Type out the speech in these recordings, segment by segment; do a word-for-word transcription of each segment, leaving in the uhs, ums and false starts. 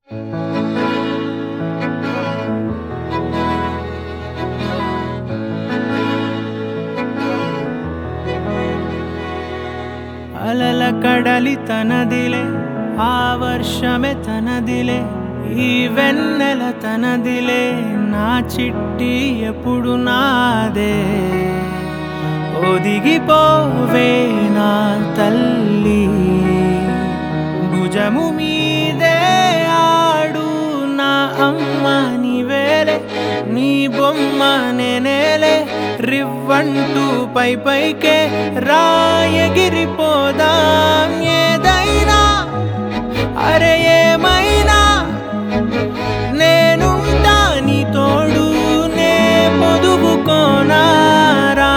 అలల కడలి తనదిలే, ఆ వర్షమే తనదిలే, ఈ వెన్నెల తనదిలే, నా చిట్టి ఎప్పుడు నాదే. ఒదిగిపోవే నా తల్లి, భుజము మీదే ఆడు నా అమ్మ నీవేలే, నీ బొమ్మ నేనేలే, రివ్వంటూ పై పైకే రాయగిరిపోదాం ఏదైనా, అరే ఏమైనా నేనుంటా నీ తోడు, నే పొదుపుకోనారా.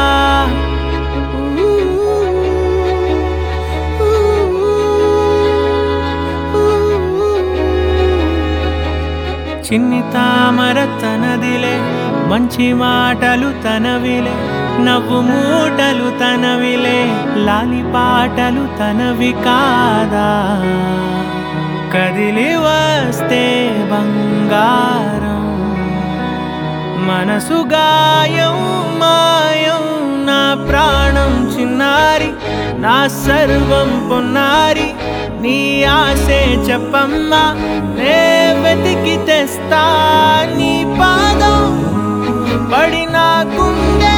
చిన్ని తామర తనదిలే, మంచి మాటలు తనవిలే, నవ్వు మూటలు తనవిలే, లాలి పాటలు తనవి కాదా. కదిలి వస్తే బంగారం, మనసు గాయం మాయం, నా ప్రాణం చిన్నారి, నా సర్వం పొన్నారి, నీ ఆశే చెప్పమ్మా, నే వెతికి తెస్తా నీ పాదం. పడిన గుండె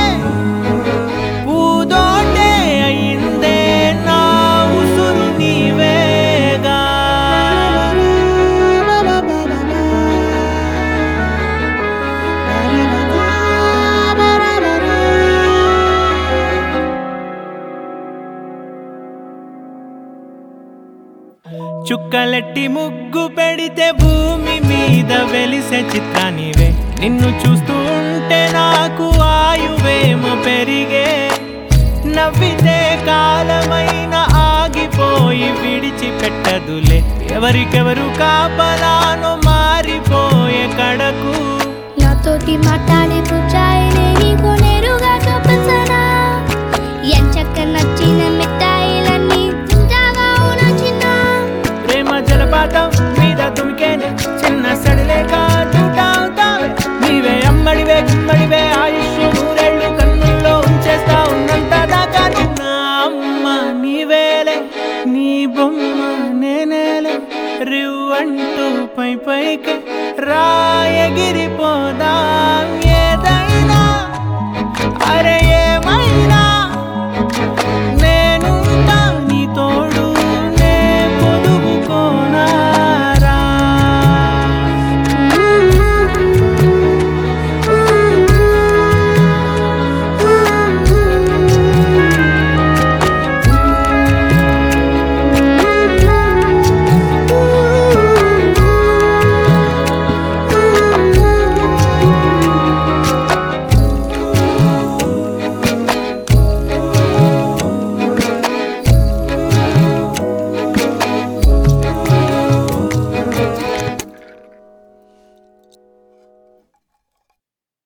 పూదోటే అయిందే, నా ఉసురు నీవేగా. చుక్కలెట్టి ముగ్గు పెడితే భూమి మీద వెలిసే చిత్రానివే, నిన్ను చూస్తూ ఉంటే నాకు ఆయువేమో పెరిగే. నవ్వితే కాలమైన ఆగిపోయి విడిచిపెట్టదులే, ఎవరికెవరు కాపలానో మారిపోయే కడకు. నాతోటి మాట్లాడే పుచ్చాయిలే నీకు నేరుగా చూపించనా, ఎంచక్క నచ్చిన మిఠాయిలన్నీ తింటాగా నచ్చిన. ప్రేమ జలపాతం మీద తుమికేనే, చిన్న సడిలేక చూటావుతావే, నీవే అమ్మడివే గుమ్మడివే, ఆయుష్ నూరేళ్ళు కన్నుల్లో ఉంచేస్తా ఉన్నంత దాకా. నా అమ్మ నీవేలే, నీ బొమ్మ నేనేలే, రివ్వంటూ పై పైకి రాయగిరిపోదాం ఏదైనా, అరే